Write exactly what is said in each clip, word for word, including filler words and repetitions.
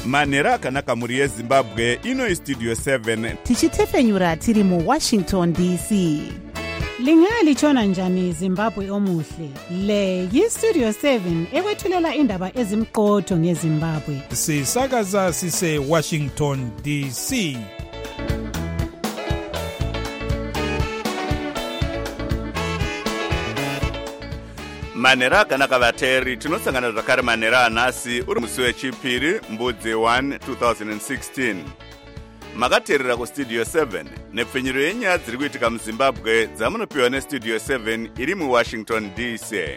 manhero akanaka mhuri yezimbabwe. Ino istudio seven tichitefenyura tiri muwashington D C. Lingalitshona njani Zimbabwe omuhle? Le yistudio seven ekwethulela indaba ezimqotho ngeZimbabwe. Sisakaza sise Washington D C. manhero akanaka vateri. Tinosangana zvakare manhero anhasi uri musi wechipiri mbudzi one two thousand sixteen. Makateerera kustudio seven nepfenyuro yenyaya dziri kuitika muZimbabwe dzamunopiwa nestudio seven iri muWashington D C.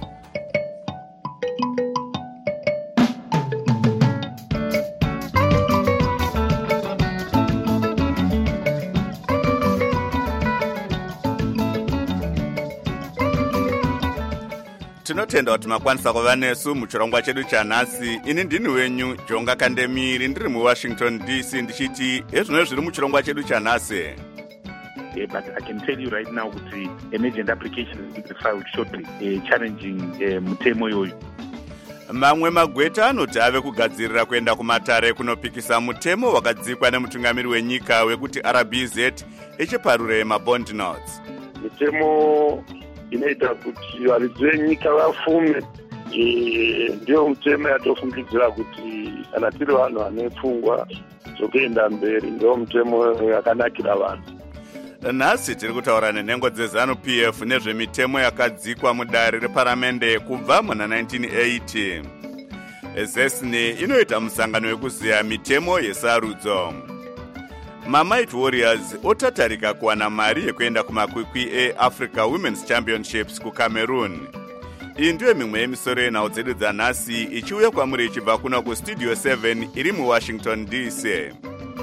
Tinotenda kuti makwanisa kuva nesu muchirongwa chedu chanhasi. Ini ndini wenyu Jonga Kandemiri ndiri muWashington D C ndichiti ezvino zviri muchirongwa chedu chanhasi. Yeah, but I can tell you right now that the emergent application will be filed shortly, uh, challenging uh, mutemo yoyo. Mamwe magweta anoti ave kugadzirira kuenda kumatare kunopikisa mutemo wakadzikwa nemutungamiri wenyika wekuti R B Z echiparure mabond notes. Mutemo inoita kuti varidzi venyika vafume, ndio mutemo yatofungidzira kuti kana tiri vanhu vane pfungwa dzokuenda mberi, ndio mutemo yakanakira vanhu. Nhasi tiri kutaura nenhengo dzeZanu P F nezvemitemo yakadzikwa mudare reparamende kubva muna nineteen eighty. Zesni inoita musangano wekuziya mitemo yesarudzo. Mamight Warriors otatarika kuwana mari yekuenda kumakwikwi eAfrica Women's Championships kuCameroon. Iyi ndiyo mimwe yemisoro yenhau dzedu dzanhasi ichiuya kwamuri ichibva kuno kustudio seven iri muWashington D C.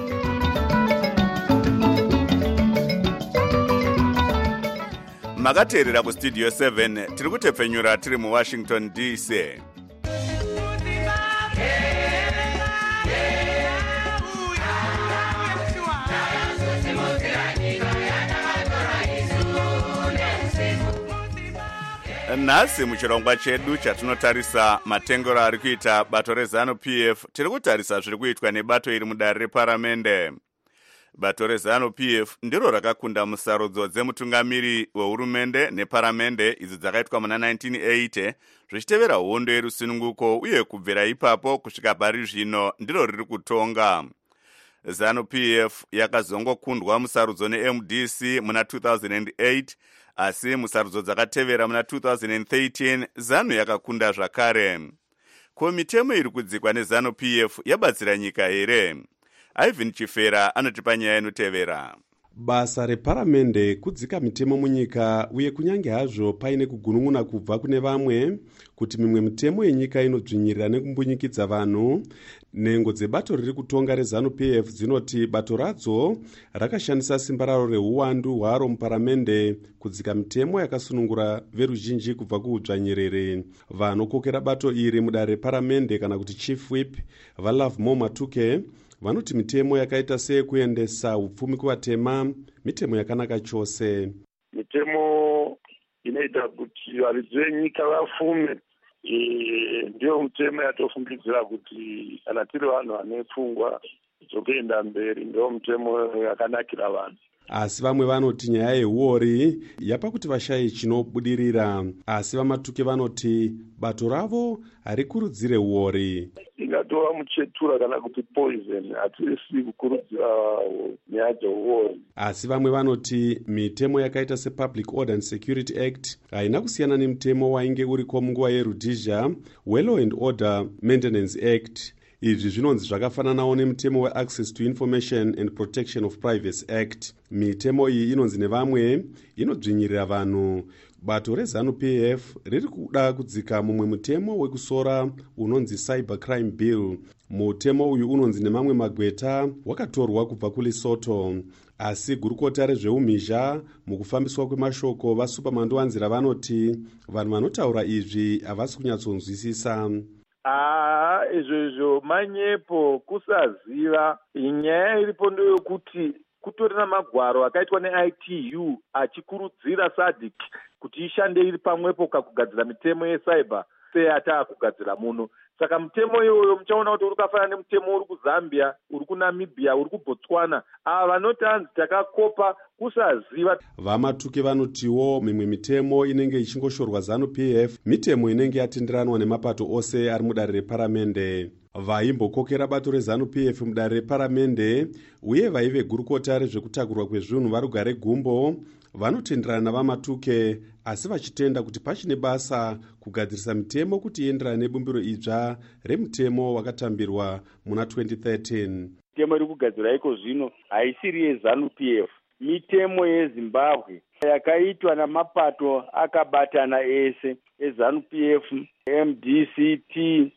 Makateerera kustudio seven tiri kutepfenyura tiri muWashington D C. Nhasi muchirongwa chedu chatinotarisa matengero ari kuita bato reZanu P F, tiri kutarisa zviri kuitwa nebato iri mudare reparamende. Bato reZanu P F ndiro rakakunda musarudzo dzemutungamiri wehurumende neparamende idzo dzakaitwa muna nineteen eighty zvichitevera hondo yerusununguko, uye kubvira ipapo kusvika pari zvino ndiro riri kutonga. ZANU P F yakazongokundwa musarudzo neM D C muna two thousand eight, asi musarudzo dzakatevera muna two thousand thirteen ZANU yakakunda zvakare. Ko mitemo iri kudzikwa neZANU P F yabatsira nyika here? Ivan Chifera anotipa nyaya inotevera. Basa reparamende kudzika mitemo munyika, uye kunyange hazvo paine kugunun'una kubva kune vamwe kuti mimwe mitemo yenyika inodzvinyirira nekumbunyikidza vanhu. Nhengo dzebato riri kutonga reZANU P F dzinoti bato radzo rakashandisa simba raro reuwandu hwaro muparamende kudzika mitemo yakasunungura veruzhinji kubva kuudzvanyiriri. Vanokokera bato iri mudare reparamende kana kuti Chief Whip vaLovemore Matuke vanoti mitemo yakaita seyekuendesa upfumi kuvatema mitemo yakanaka chose. Mitemo inoita kuti varidzi venyika vafume, ndio mutemo yatofungidzira kuti kana tiri vanhu vane pfungwa dzokuenda mberi, ndio mutemo yakanakira vanhu. Asi vamwe vanoti nyaya yehuori yapa kuti vashayi chinobudirira, asi vaMatuke vanoti bato ravo harikurudzire huori. Ingatova muchetura kana kuti poison, hatisi kukurudzira nyaya dzehuori. Asi vamwe vanoti mitemo yakaita sePublic Order and Security Act haina kusiyana nemitemo wainge uriko munguva yeRhodesia weLaw and Order Maintenance Act. Izvi zvinonzi zvakafananawo nemutemo weAccess to Information and Protection of Privacy Act. Mitemo iyi inonzi nevamwe inodzvinyirira vanhu. Bato reZANU P F riri kuda kudzika mumwe mutemo wekusora unonzi Cyber Crime Bill. Mutemo uyu unonzi nemamwe magweta wakatorwa kubva kuLesotho. Asi gurukota rezveumhizha mukufambiswa kwemashoko vaSupermandowanzira vanoti vanhu vanotaura izvi havasi kunyatsonzwisisa. Ah, izvo izvo manyepo kusaziva. Nyaya iripo ndeyokuti kutorina magwaro akaitwa neI T U achikurudzira SADC kuti ishande iri pamwepo kakugadzira mitemo yecyber seyata kugadzira muno. saka mutemo iyoyo muchaona kuti uri kafanana nemutemo uri kuzambia, uri kunamibhia, uri kubotswana. Ava vanoti hanzi takakopa kusaziva. Vamatuke vanotiwo mimwe mitemo inenge ichingoshorwa zanu P F mitemo inenge yatenderanwa nemapato ose ari mudare reparamende. Vaimbokokera bato rezanu P F mudare reparamende uye vaive gurukota rezvekutakurwa kwezvinhu varugare gumbo vanotenderana navamatuke, asi vachitenda kuti pachine basa kugadzirisa mitemo kuti ienderane nebumbiro idzva remutemo wakatambirwa muna twenty thirteen. Mitemo iri kugadzirwa iko zvino haisiri yezanu P F, mitemo yeZimbabwe yakaitwa namapato akabatana ese ezanu P F, M D C T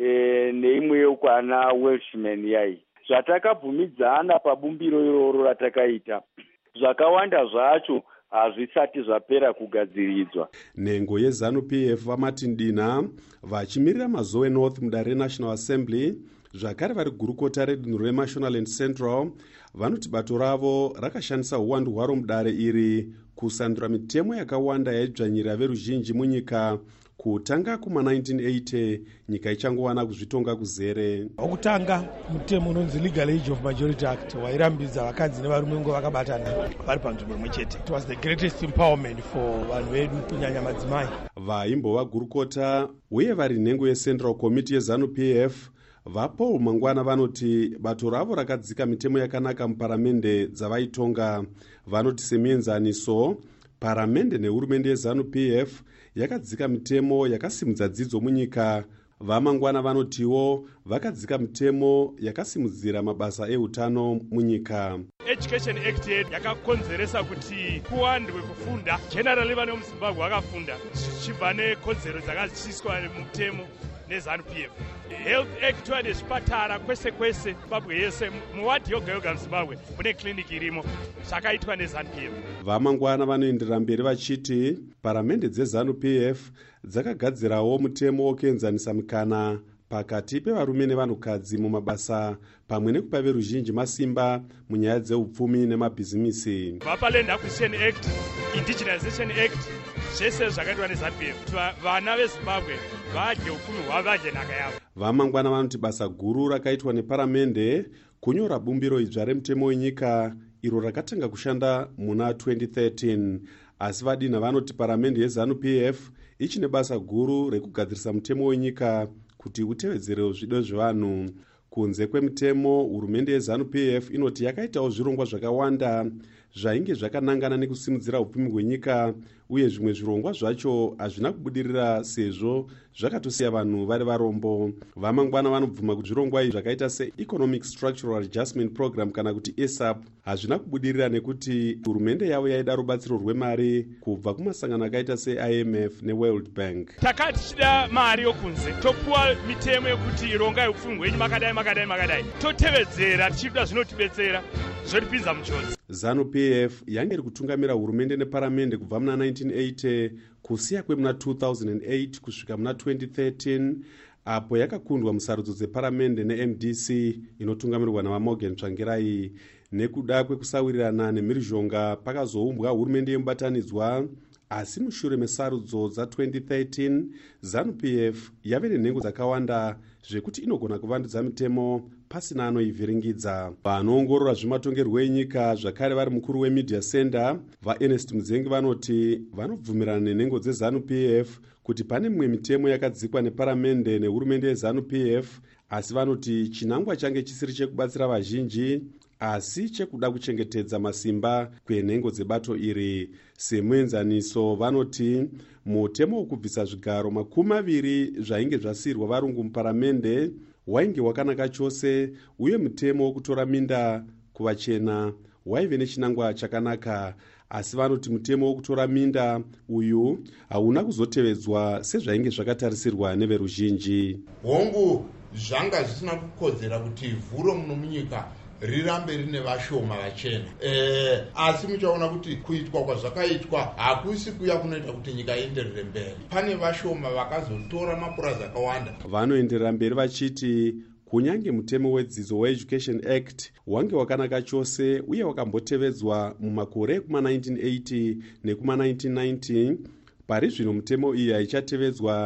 e, neimwe yokwana Welshman yai. Zvatakabvumidzana pabumbiro iroro ratakaita, zvakawanda zvacho hazvisati zvapera kugadziridzwa. Nhengo yezanu P F vaMartin Dina vachimirira mazoe North mudare reNational Assembly zvakare vari gurukota redunhu reMashonaland Central vanoti bato ravo rakashandisa uwandu hwaro mudare iri kusandura mitemo yakawanda yaidzvanyira veruzhinji munyika kutanga kuma nineteen eighty nyika ichangowana kuzvitonga kuzere. Okutanga mutemo unonzi Legal Age of Majority Act wairambidza vakadzi nevarume ngo vakabatana vari panzvimbo imwe chete. It was the greatest empowerment for vanhu vedu kunyanya madzimai. Vaimbova gurukota uye vari nhengo yeCentral Committee yezanu P F vaPaul Mangwana vanoti bato ravo rakadzika mitemo yakanaka muparamende dzavaitonga. Vanoti semienzaniso paramende nehurumende yezanu P F yakadzika mitemo yakasimudza dzidzo munyika. VaMangwana vanotiwo vakadzika mitemo yakasimudzira mabasa eutano munyika. Education Act yakakonzeresa kuti kuwandwe kufunda. Generally vane muZimbabwe vakafunda zvichibva nekodzero dzakaziswa mutemo nezanu P F. Health Act wane zvipatara kwese kwese Zimbabwe yese, muwadi yoga yoga muZimbabwe mune kliniki irimo, zvakaitwa nezanu P F. VaMangwana vanoenderera mberi vachiti paramende dzezanu P F dzakagadzirawo mutemo wokuenzanisa mikana pakati pevarume nevanhukadzi mumabasa pamwe nekupa veruzhinji masimba munyaya dzeupfumi nemabhizimisi. VapaLand Acquisition Act, Indigenization Act, zvese zvakaitwa nezanu P F. Vana veZimbabwe vadye upfumi hwavo, vadye nhaka yavo. VaMangwana vanoti basa guru rakaitwa neparamende kunyora bumbiro idzva remutemo wenyika iro rakatanga kushanda muna twenty thirteen. Asi vadina vanoti paramende yezanu P F ichine basa guru rekugadzirisa mutemo wenyika kuti utevedzere zvido zvevanhu. Kunze kwemutemo, hurumende yezanu P F inoti yakaitawo zvirongwa zvakawanda zvainge zvakanangana nekusimudzira upfumi hwenyika, uye zvimwe zvirongwa zvacho hazvina kubudirira sezvo zvakatosiya vanhu vari varombo. VaMangwana vanobvuma kuti zvirongwa izvi zvakaita seEconomic Structural Adjustment Program kana kuti E S A P hazvina kubudirira nekuti hurumende yavo yaida rubatsiro rwemari kubva kumasangano akaita se-I M F neWorld Bank. Takati tichida mari yokunze, topuwa mitemo yekuti ironga yeupfumi hwenyu makadai makadai makadai, totevedzera tichida zvinotibetsera zvotipinza muchodzi. ZANU P F yange iri kutungamira hurumende neparamende kubva muna nineteen eighty kusiya kwemuna two thousand eight kusvika muna twenty thirteen, apo yakakundwa musarudzo dzeparamende neM D C inotungamirwa navaMorgan Tsvangirai. Nekuda kwekusawirirana nemhirizhonga pakazoumbwa hurumende yemubatanidzwa, asi mushure mesarudzo dza twenty thirteen ZANU P F yave nenhengo dzakawanda zvekuti inogona kuvandudza mitemo pasina anoivhiringidza. Vanoongorora zvematongerwo enyika zvakare vari mukuru weMedia Center vaErnest Mudzengi vanoti vanobvumirana nenhengo dzeZANU P F kuti pane mimwe mitemo yakadzikwa neparamende nehurumende yeZANU P F, asi vanoti chinangwa change chisiri chekubatsira vazhinji asi chekuda kuchengetedza masimba kwenhengo dzebato iri. Semuenzaniso vanoti mutemo wokubvisa zvigaro makumi maviri zvainge zvasiyirwa varungu muparamende wainge wakanaka chose, uye mutemo wokutora minda kuvachena waive nechinangwa chakanaka, asi vanoti mutemo wokutora minda uyu hauna kuzotevedzwa sezvainge zvakatarisirwa neveruzhinji. Hongu zvanga zvisina kukodzera kuti vhuro muno munyika rirambe rine vashoma vachena. E, asi muchaona kuti kuitwa kwazvakaitwa hakusi kuya kunoita kuti nyika ienderere mberi. Pane vashoma vakazotora mapurazi akawanda. Vanoenderera mberi vachiti kunyange mutemo wedzidzo weEducation Act wange wakanaka chose uye wakambotevedzwa mumakore ekuma nineteen eighty nekuma nineteen ninety, pari zvino mutemo iyi haichatevedzwa.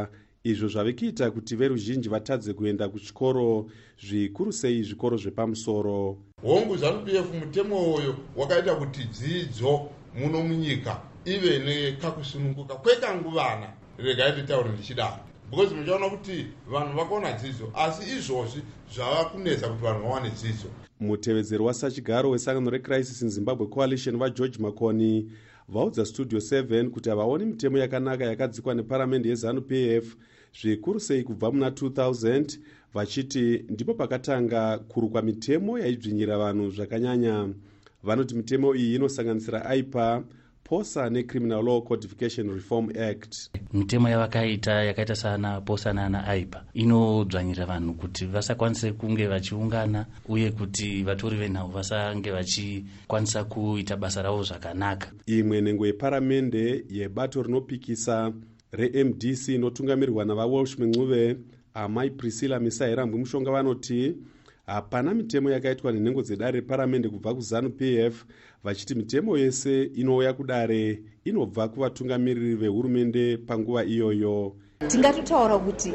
izvo zvave kuita kuti veruzhinji vatadze kuenda kuchikoro, zvikuru sei zvikoro zvepamusoro. hongu ZANU P F mutemo uyo wakaita kuti dzidzo muno munyika ive nekakusununguka kwekanguvana. Regai nditaure ndichidaro because muchaona kuti vanhu vakaona dzidzo, asi izvozvi zvava kunetsa kuti vanhu vawane dzidzo. Mutevedzeri wasachigaro wesangano reCrisis in Zimbabwe Coalition vaGeorge Makoni vaudza Studio seven kuti havaoni mitemo yakanaka yakadzikwa neparamende yeZANU P F zvikuru sei kubva muna two thousand, vachiti ndipo pakatanga kurukwa mitemo yaidzvinyira vanhu zvakanyanya. Vanoti mitemo iyi inosanganisira I P A, POSA neCriminal Law Codification Reform Act. Mitemo yavakaita yakaita sana POSA nana I P A inodzvanyira vanhu kuti vasakwanise kunge vachiungana uye kuti vatori venhau vasange vachikwanisa kuita basa ravo zvakanaka. Imwe nhengo yeparamende yebato rinopikisa re-M D C inotungamirirwa navaWalsh Mncube, amai Priscilla Misairambwe Mushonga vanoti hapana mitemo yakaitwa nenhengo dzedare reparamende kubva kuZANU P F, vachiti mitemo yese inouya kudare inobva kuvatungamiriri vehurumende panguva iyoyo. Tingatotaura kuti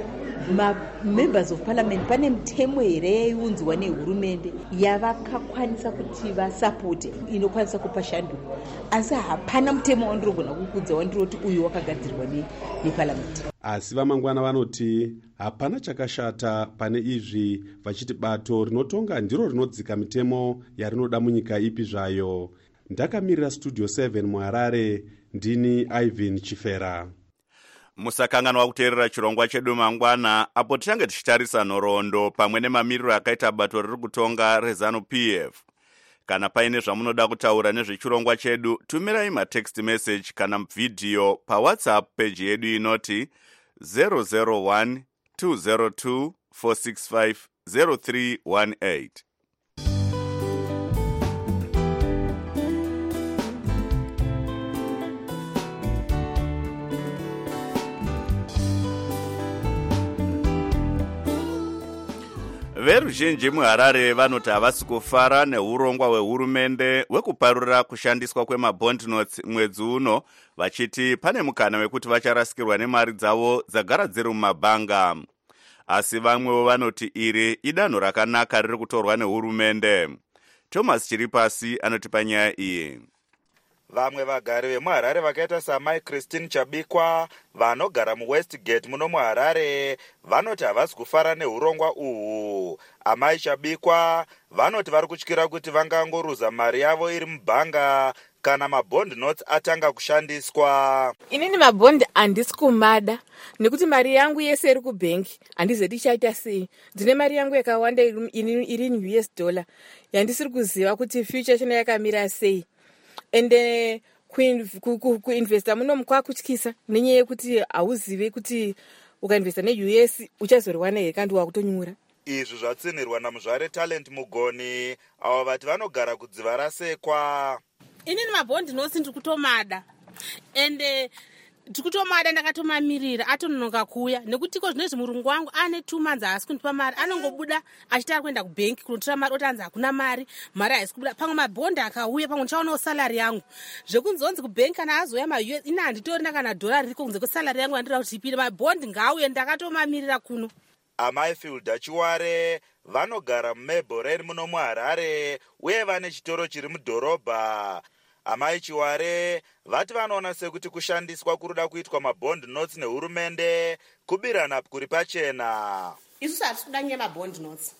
ma-members of parliament pane mitemo here yaiunzwa nehurumende yavakakwanisa kuti vasapote inokwanisa kupa shanduko, asi hapana mutemo wandirogona kukudza wandiroti uyu wakagadzirwa neparliament. Asi vamangwana vanoti hapana chakashata pane izvi, vachiti bato rinotonga ndiro rinodzika mitemo yarinoda munyika ipi zvayo. Ndakamirira Studio seven muHarare, ndini Ivan Chifera. Musakanganwa kuteerera chirongwa chedu mangwana apo tichange tichitarisa nhoroondo pamwe nemamiriro akaita bato riri kutonga reZANU P F. Kana paine zvamunoda kutaura nezvechirongwa chedu, tumirai matext message kana video paWhatsApp page yedu inoti zero zero one two zero two four six five zero three one eight. Veruzhinji muHarare vanoti havasi kufara neurongwa hwehurumende hwekuparura kushandiswa kwemabond notes mwedzi uno, vachiti pane mukana wekuti vacharasikirwa nemari dzavo dzagara dziri mumabhanga. Asi vamwewo vanoti iri idanho rakanaka riri kutorwa nehurumende. Thomas Chiripasi anotipa nyaya iyi. Vamwe vagari vemuHarare vakaita samai Christine Chabikwa vanogara muWestgate muno muHarare vanoti havasi kufara neurongwa uhu. Amai Chabikwa vanoti vari kutyira kuti vangangoruza mari yavo iri mubhanga kana mabond notes atanga kushandiswa. Inini mabond handisi kumada nekuti mari yangu yese iri kubhengi handizoti ndichaita sei. Ndine mari yangu yakawanda iri in U S dollar yandisiri kuziva kuti future chino yakamira sei. Ende kuinvesta muno mukwakutyisa nenyaya yekuti hauzive kuti ukainvesta ne-U S uchazoriwana here kandi wakutonyura. Izvi zvatsinirwa namuzvare Talent Mugoni avo vati vanogara kudziva rasekwa. Inini mabondi nosi ndiri kutomada ende ndiri kutomada ndakatomamirira atononoka kuuya nekuti ko zvinezvi murungu wangu ane two months haasi kundipa mari, anongobuda achitara kuenda kubhenki kunotora mari otanzi hakuna mari, mari haisi kubuda. Pamwe mabhondi akauya pamwe ndichaonawo salari yangu zvekunzonzi kubhenki kana azoya ma-U S ina handitorina kana dhora riko kunze kwesalari yangu handira kuti ipire. Mabhondi ngauye ndakatomamirira kuno. Amai Fielda Chiware vanogara muMablelane muno muHarare uye vane chitoro chiri mudhorobha. Amai Chiware vati vanoona sekuti kushandiswa kuruda kuitwa mabond notes nehurumende kubirana kuri pachena. Isusu hatisi kuda nyaya mabond notes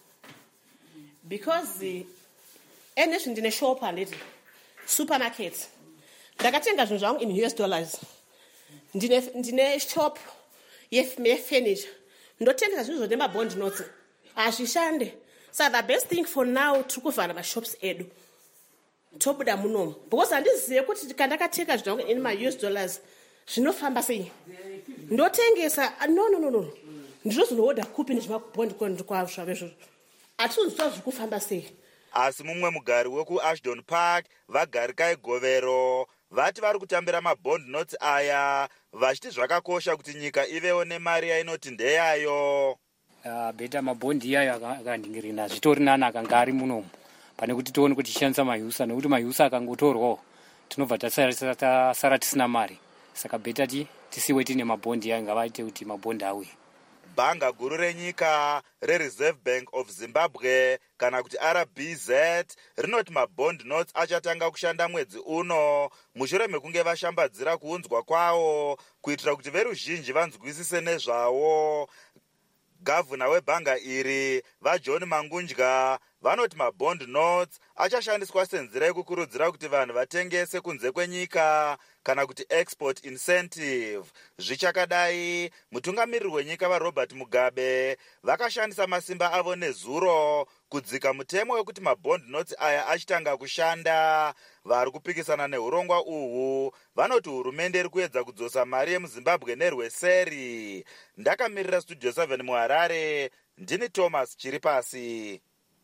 because ene zvinhu ndine shop handiti supermarket ndakatenga zvinhu zvangu in U S dollars, ndine ndine shop yefurniture ndotengesa zvinhu zvine mabond notes hazvishande. So the best thing for now tiri kuvhara mashops edu tobuda munomu because handizive kuti kandakatenga zvinhu zvangu in ma-U S dollars zvinofamba sei. Ndotengesa no no no no ndizvo zvinoodha kupi nezvimabhondi kwazvavezvo hatizozvitwa zviri kufamba sei. Asi mumwe mugari wekuAshdown Park vagari Kaigovero vati vari kutambira mabond notes aya vachiti zvakakosha kuti nyika ivewo nemari yainoti ndeyayo. Uh, beta mabhondi iyayo akandingirina zvitori nani akanga ari munomu pane kuti tione kuti tishandisa mayusa, nekuti mayusa akangotorwawo tinobva tasara tisina mari. saka beta ti tisiwe tine mabhondi ayo ngavaite kuti mabhondi auye. Bhanga guru renyika rereserve bank of Zimbabwe kana kuti R B Z rinoti mabond notes achatanga kushanda mwedzi uno mushure mekunge vashambadzira kuunzwa kwawo kuitira kuti veruzhinji vanzwisise nezvawo. Gavana webhanga iri vaJohn Mangundya vanoti mabond notes achashandiswa senzira yekukurudzira kuti vanhu vatengese kunze kwenyika kana kuti export incentive. Zvichakadai, mutungamiriri wenyika vaRobert Mugabe vakashandisa masimba avo nezuro kudzika mutemo wekuti mabond notes aya achitanga kushanda. Vari kupikisana neurongwa uhu vanoti hurumende iri kuedza kudzosa mari yemuZimbabwe nerweseri. Ndakamirira Studio seven muHarare, ndini Thomas Chiripasi.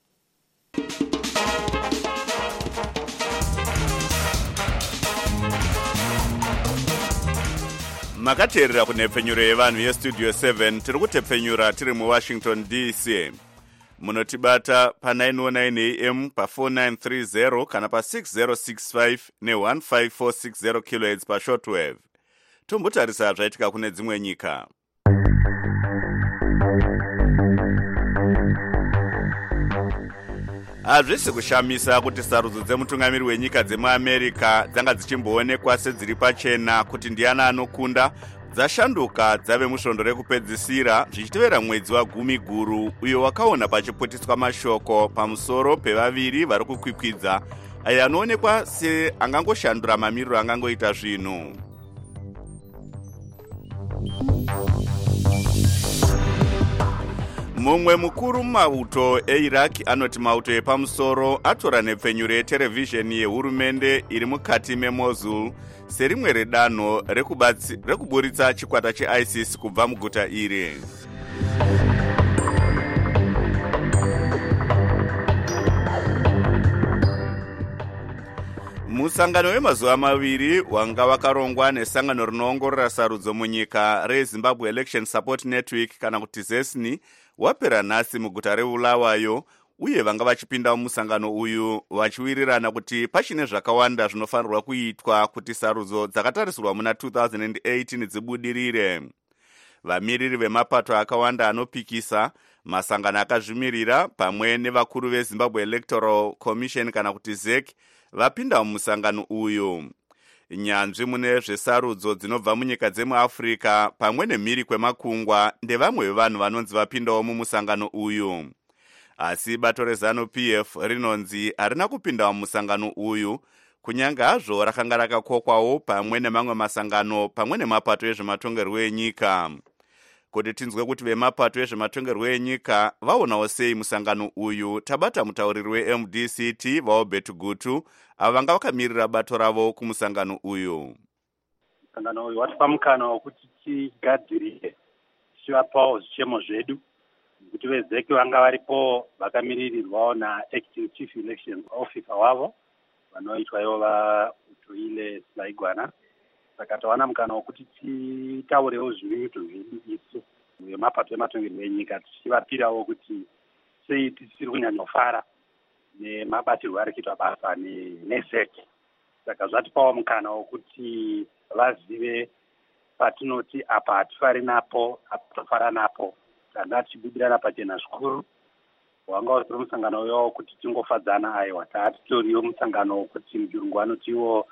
Makateerera kunhepfenyuro yevanhu yestudio seven tiri kutepfenyura tiri muWashington D C. Munotibata pa nine oh nine A M pa four nine three zero kana pa six zero six five ne one five four six zero kilohertz pa shortwave. Tombotarisa zvaitika kune dzimwe nyika. Hazvisi kushamisa kuti sarudzo dzemutungamiri wenyika dzemuAmerica dzanga dzichimboonekwa sedziri pachena kuti ndiani anokunda dzashanduka dzave musvondo rekupedzisira zvichitevera mwedzi wagumi guru uyo wakaona pachiputiswa mashoko pamusoro pevaviri vari kukwikwidza ayo anoonekwa seangangoshandura mamiriro angangoita zvinhu. Mumwe mukuru mauto eIraq anoti mauto epamusoro atora nepfenyuro yeterevhizheni yehurumende iri mukati meMosul serimwe redanho rekuburitsa chikwata cheISIS kubva muguta iri. Musangano wemazuva maviri wanga wakarongwa nesangano rinoongorora sarudzo munyika reZimbabwe Election Support Network kana kuti ZESNI wapera nhasi muguta reBulawayo, uye vanga vachipinda mumusangano uyu vachiwirirana kuti pachine zvakawanda zvinofanirwa kuitwa kuti sarudzo dzakatarisirwa muna two thousand eighteen dzibudirire. Vamiriri vemapato akawanda anopikisa, masangano akazvimirira pamwe nevakuru veZimbabwe Electoral Commission kana kuti Z E C vapinda mumusangano uyu. Nyanzvi mune zvesarudzo dzinobva munyika dzemuAfrica pamwe nemhiri kwemakungwa ndevamwe vevanhu vanonzi vapindawo mumusangano uyu. Asi bato reZANU P F rinonzi harina kupindawo mumusangano uyu, kunyange hazvo rakanga rakakokwawo pamwe nemamwe masangano pamwe nemapato ezvematongerwo enyika. Kuti tinzwe kuti vemapato ezvematongerwo enyika vaonawo sei musangano uyu, tabata mutauriri weM D C T vaObert Gutu avo vanga vakamirira bato ravo kumusangano uyu. Musangano uyu watipa mukana wekuti tigadzirire tichivapawo zvichemo zvedu, kuti vezeki vanga varipo vakamiririrwawo naacting chief election officer wavo vanoitwa ivo vaUtoile Selaigwana. Saka tawana mukana wekuti titaurewo zviito zvedu isu vemapato ematongerwo enyika tichivapirawo kuti sei tisiri kunyanyofara nemabatirwo ari kuitwa basa neseki. Saka zvatipawo mukana wekuti vazive patinoti apa hatifari napo apa tofara napo. Tanga tichibudirana pachena zvikuru. Wanga uri musangano uyo kuti tingofadzana aiwa taatitoriwo musangano wekuti mujurungu anotiwo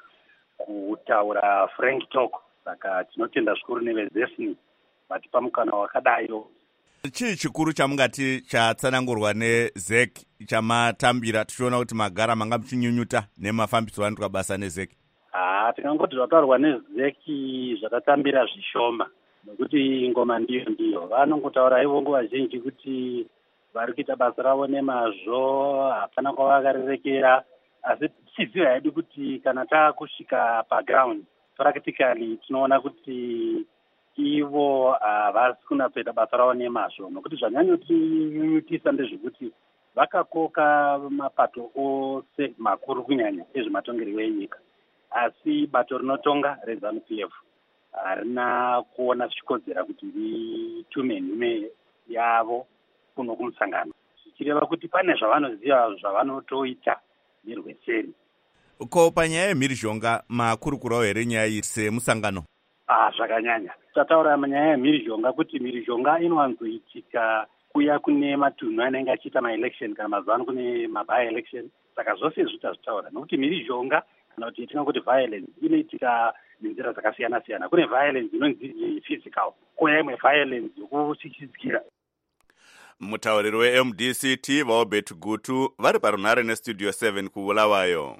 kutaura frank talk. Saka tinotenda zvikuru nevezesni vatipa mukana wakadayo. Chii chikuru chamungati chatsanangurwa neZ E C chamatambira tichiona kuti magara manga muchinyunyuta nemafambiso anoitwa basa neZ E C? Ah, tikangoti zvataurwa neZ E C zvatatambira zvishoma nokuti ngoma ndiyo ndiyo. Vanongotaura ivo nguva zhinji kuti vari kuita basa ravo nemazvo, hapana kwavakarerekera, asi tichiziva hedu kuti kana taakusvika paground practically tinoona kuti ivo havasi uh, kunapedza basa ravo nemazvo, nokuti zvanyanyotinyunyutisa ndezvekuti vakakoka mapato ose makuru kunyanya ezvematongerwo enyika, asi bato rinotonga reZANU P F harina kuona zvichikodzera kuti ritume nhume yavo kuno kumusangano, zvichireva kuti pane zvavanoziva zvavanotoita nerweseri. Ko panyaya yemhirizhonga makurukurawo here nyaya iyi semusangano? ah zvakanyanya tataura manyaya yemhirizhonga kuti mhirizhonga inowanzoitika kuya kune matunhu anenge achiita maelection kana mazuva ano kune maby election. Saka zvose izvi tazvitaura nokuti mhirizhonga kana kuti tingakuti violence inoitika nenzira dzakasiyana siyana. Kune violence inonzi physical, kune imwe violence yokuchichidzikira. Mutauriri we-M D C T vaobet Gutu vari parunhare nestudio seven kuulawayo.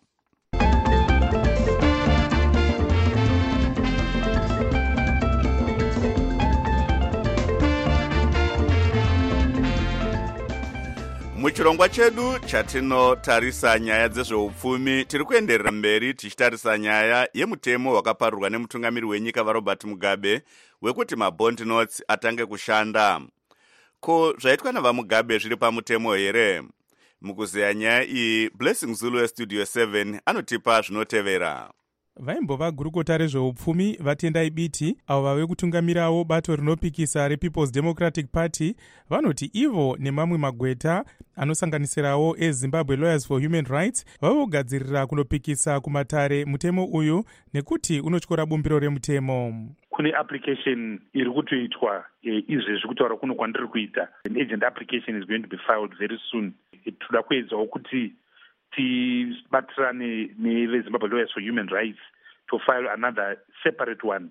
Muchirongwa chedu chatinotarisa nyaya dzezveupfumi tiri kuenderera mberi tichitarisa nyaya yemutemo wakaparurwa nemutungamiri wenyika vaRobert Mugabe wekuti mabond notes atange kushanda. Ko zvaitwa navaMugabe zviri pamutemo here? Mukuzeya nyaya iyi Blessing Zulu westudio seven anotipa zvinotevera. Vaimbova gurukota rezveupfumi vatendai biti avo vave kutungamirawo bato rinopikisa rePeople's Democratic Party vanoti ivo nemamwe magweta anosanganisirawo eZimbabwe Lawyers for Human Rights vave kugadzirira kunopikisa kumatare mutemo uyu nekuti unotyora bumbiro remutemo. Kune application iri kutoitwa izvezvi kutaura kuno kwandiri kuita. An agent application is going to be filed very soon. Toda kuedzawo kuti tibatirane neveZimbabwe Lawyers for Human Rights to file another separate one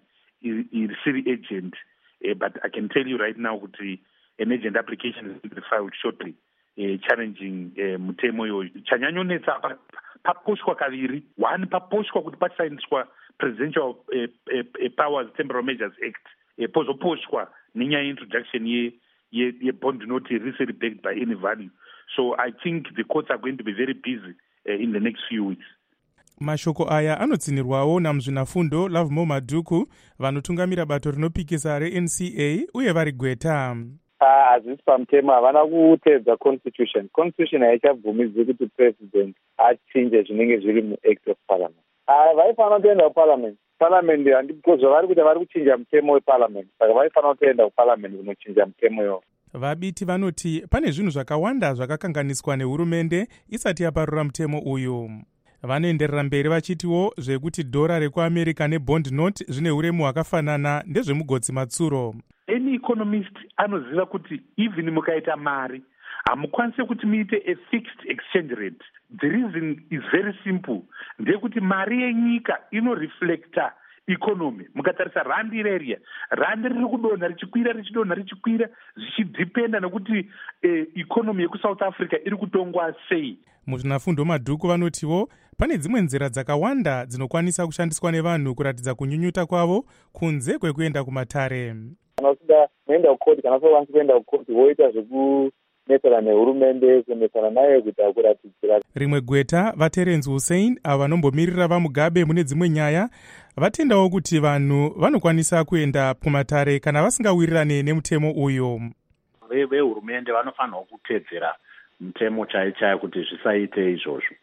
isiri agent. Uh, but I can tell you right now kuti an agent application is going to be filed shortly uh, challenging uh, mutemo iyoyo. Chanyanyonetsa paposhwa kaviri. One paposhwa kuti pasainiswa Presidential uh, uh, uh, Powers Temporal Measures Act. Uh, pozoposhwa nenyaya introduction ye ye, ye bond note recently backed by any value. So I think the courts are going to be very busy uh, in the next few weeks. Mashoko aya anotsinirwawo namuzvinafundo Lovemore Maduku vanotungamira bato rinopikisa reN C A uye vari gweta. Hazvisi pamutemo, havana kuteedza constitution. Constitution haichabvumidzi kuti president achinje zvinenge zviri muact of parliament. Vaifanira kuenda kuparliament. Parliament because zvavari kuita vari kuchinja mutemo weparliament. Saka vaifanira kuenda kuparliament kunochinja mutemo iwoyo. Vabiti vanoti pane zvinhu zvakawanda zvakakanganiswa nehurumende isati yaparura mutemo uyu. Vanoenderera mberi vachitiwo zvekuti dhora rekuAmerica nebond note zvine uremu hwakafanana ndezvemugotsi matsuro. Any economist anoziva kuti even mukaita mari hamukwanisi kuti muite a fixed exchange rate. The reason is very simple. Ndekuti mari yenyika inoreflecta economy. Mukatarisa rand ireria, rand riri kudonha richikwira richidonha richikwira zvichidhipenda nekuti eh, economy yekusouth Africa iri kutongwa sei. Muzvinafundo Madhuku vanotiwo pane dzimwe nzira dzakawanda dzinokwanisa kushandiswa nevanhu kuratidza kunyunyuta kwavo kunze kwekuenda kumatare. Kana usida kuenda kukoti, kana usokwanisa kuenda kukoti woita zvekunetsana nehurumende, kunetsana nayo kuita kuratidzira. Rimwe gweta vaTerence Hussein avo vanombomirira vaMugabe mune dzimwe nyaya vatendawo kuti vanhu vanokwanisa kuenda kumatare kana vasingawirirane nemutemo uyu. Vehurumende vanofanira kutedzera mutemo chaichayo kuti zvisaite izvozvo.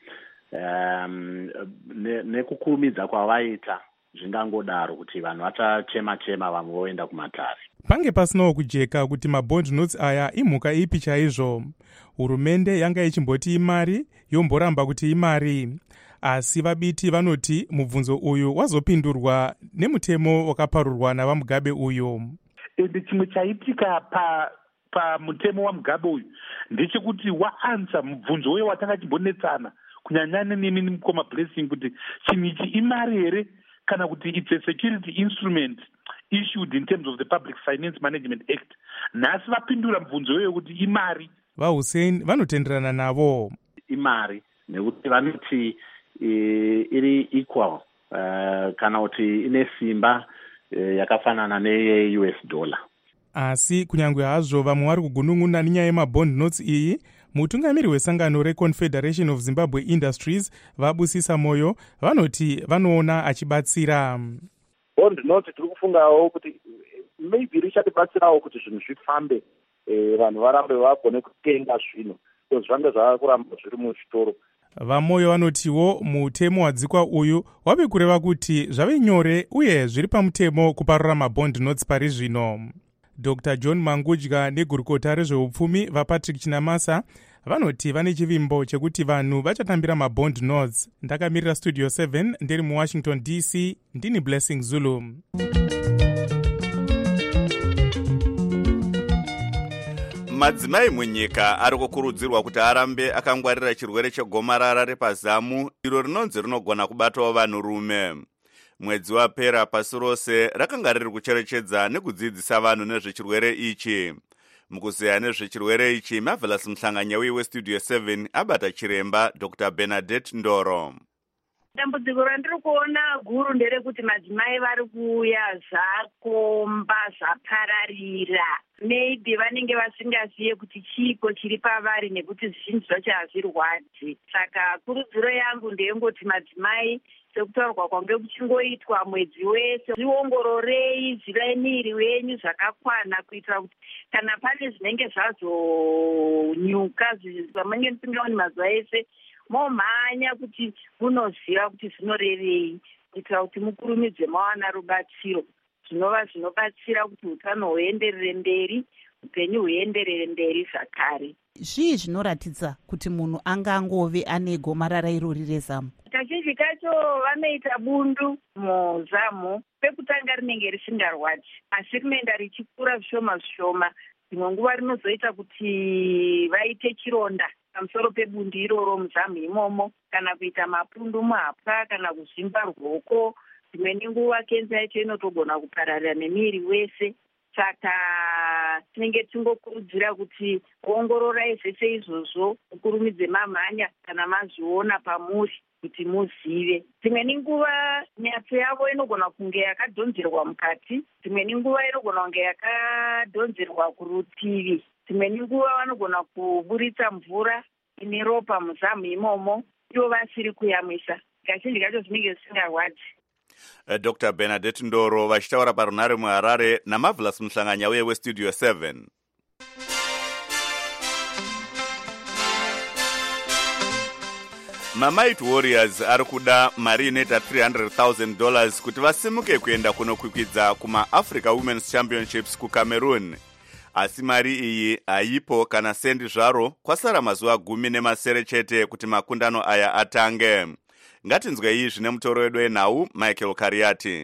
Um, nekukurumidza ne kwavaita zvingangodaro kuti vanhu vachachema chema vamwe voenda kumatare. Pange pasinawo kujeka kuti mabond notes aya imhuka ipi chaizvo. Hurumende yanga ichimboti imari yomboramba kuti imari. Asi vabiti vanoti mubvunzo uyu wazopindurwa nemutemo wakaparurwa navaMugabe uyu. Ende chimwe chaitika pa pamutemo waMugabe uyu ndechekuti waanza mubvunzo uyo watanga chimbonetsana kunyanyanya nemi mukoma Blessing kuti chinhu ichi imari here kana kuti it's a security instrument issued in terms of the Public Finance Management Act. Nhasi vapindura mubvunzo uyo kuti imari. VaHussein vanotenderana navo. Imari nekuti vanoti iri equal uh, kana kuti ine simba uh, yakafanana neye U S dollar. Asi kunyange hazvo vamwe vari kugunun'una nenyaya yemabond notes iyi, mutungamiri wesangano reConfederation of Zimbabwe Industries Vabusisa Moyo vanoti vanoona achibatsira. Bond notes tiri kufungawo kuti maybe richatibatsirawo kuti zvinhu zvifambe, vanhu varambe vagone kutenga zvino because zvanga zvavakuramba zviri muzvitoro. VaMoyo vanotiwo mutemo wadzikwa uyu wave kureva kuti zvave nyore uye zviri pamutemo kuparura mabond notes pari zvino. Doctor John Mangudya negurukota rezveupfumi vaPatrick Chinamasa vanoti vane chivimbo chekuti vanhu vachatambira mabond notes. Ndakamirira studio seven ndiri muwashington D C, ndini Blessing Zulu. Madzimai munyika ari kukurudzirwa kuti arambe akangwarira chirwere chegomarara repazamu, iro rinonzi rinogona kubatawo vanhurume. Mwedzi wapera pasi rose rakanga riri kucherechedza nekudzidzisa vanhu nezvechirwere ichi. Mukuzeya nezvechirwere ichi, Marvelous Mhlanganyauyi westudio seven abata chiremba Doctor Bernadette Ndoro. Dambudziko randiri kuona guru nderekuti madzimai vari kuuya zvakomba zvapararira. Maybe vanenge vasingaziye kuti chiko chiri pavari nekuti zvizhinji zvacho hazvirwadzi. Saka kurudziro yangu ndeyengoti madzimai sekutaurwa kwange kuchingoitwa mwedzi wese, zviongororei zivai miri wenyu zvakakwana kuitira kuti kana pane zvinenge zvazonyuka zvamange musingaoni mazuva ese, momhanya kuti munoziva kuti zvinorevei kuitira kuti mukurumidze mawana rubatsiro. Zvinova zvinobatsira kuti utano huenderere mberi, upenyu huenderere mberi zvakare. Zvii zvinoratidza kuti munhu angangove ane gomarara irori rezamu? Kazhinji kacho vanoita bundu muzamu, pekutanga rinenge risingarwadzi, asi rinoenda richikura zvishoma zvishoma. Dzimwe nguva rinozoita kuti vaite chironda pamusoro pebundu iroro muzamu imomo, kana kuita mapundu muhapwa, kana kuzvimba ruoko. Dzimweni nguva kenza yacho inotogona kupararira nemiri wese. Saka tinenge tingokurudzira kuti kuongororai zvese izvozvo, mukurumidze mamhanya kana mazviona pamuri kuti muzive. Dzimweni nguva nyatso yavo inogona kunge yakadhonzerwa mukati, dzimweni nguva inogona kunge yakadhonzerwa kurutivi, dzimweni nguva vanogona kuburitsa mvura ine ropa muzamu imomo, ivo vasiri kuyamwisa. Kazhinji kacho zvinenge zvisingarwadzi. Doctor Bernadette Ndoro vachitaura parunhare muHarare naMarvelous Mhlanganyauyi westudio seven. MaMighty Warriors ari kuda mari inoita three hundred thousand dollars kuti vasimuke kuenda kunokwikwidza kuma-Africa Women's Championships kuCameroon. Asi mari iyi haipo kana sendi zvaro, kwasara mazuva gumi nemasere chete kuti makundano aya atange. Ngatinzwe iyi zvine mutoro wedu enhau Michael Kariati.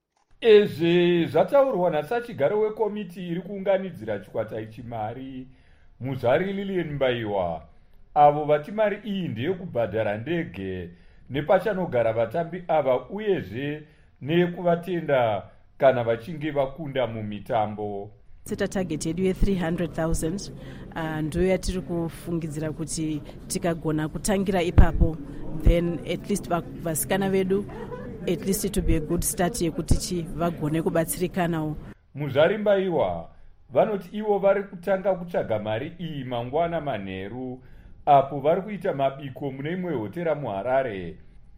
Izvi zvataurwa nasachigaro wekomiti iri kuunganidzira chikwata ichi mari, Muzvari Lilian Mbaiwa. Avo vati mari iyi ndeyekubhadhara ndege nepachanogara vatambi ava uyezve neyekuvatenda kana vachinge vakunda mumitambo. Seta target yedu ye three hundred thousand uh, ndo yatiri kufungidzira kuti tikagona kutangira ipapo, then at least vasikana vedu at least it will be a good start yekuti chi vagone kubatsirikanawo. Muzvari Mbaiwa vanoti ivo vari kutanga kutsvaga mari iyi mangwana manheru apo vari kuita mabiko mune imwe hotera muHarare.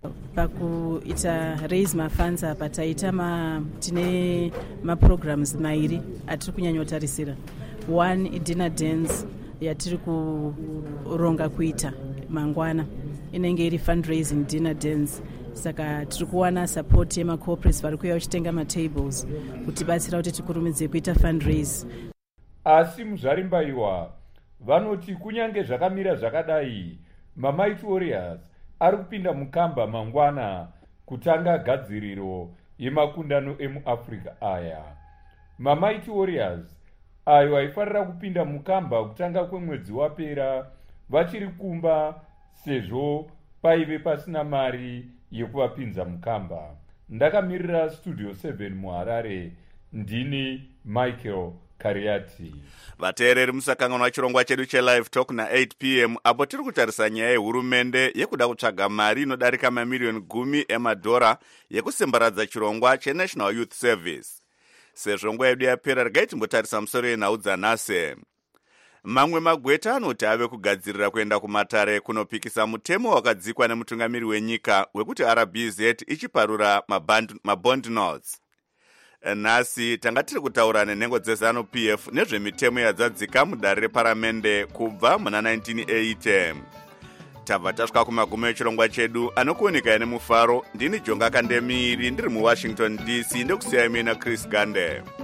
Pakuita raise mafunds apa taita ma tine maprograms mairi atiri kunyanyotarisira. One dinner dance yatiri kuronga kuita mangwana, inenge iri fundraising dinner dance. Saka tiri kuwana support yemacorporates vari kuuya uchitenga matables kuti batsira kuti tikurumidze kuita fundraise. Asi Muzvari Mbaiwa vanoti kunyange zvakamira zvakadai, MaMighty Warriors ari kupinda mukamba mangwana kutanga gadziriro yemakundano emuAfrica aya. MaMighty Warriors ayo aifarira kupinda mukamba kutanga kwemwedzi wapera vachiri kumba sezvo paive pasina mari yekuvapinza mukamba. Ndakamirira studio seven muHarare, ndini Michael Kariati. Vateereri musakanganwa chirongwa chedu chelive talk na eight p m apo tiri kutarisa nyaya yehurumende yekuda kutsvaga mari inodarika mamiliyoni gumi emadhora yekusembaradza chirongwa cheNational Youth Service. Sezvo nguva yedu yapera, regai timbotarisa musoro yenhau dzanhasi. Mamwe magweta anoti ave kugadzirira kuenda kumatare kunopikisa mutemo wakadzikwa nemutungamiri wenyika wekuti R B Z ichiparura mabond notes. Nhasi tanga tiri kutaura nenhengo dzeZANU P F nezvemitemo yadzadzika mudare reparamende kubva muna nineteen eighty. Tabva tasvika kumagumo echirongwa chedu, anokuoneka ine mufaro. Ndini Jonga Kandemiri ndiri muWashington D C, ndokusiyai mina Chris Gande.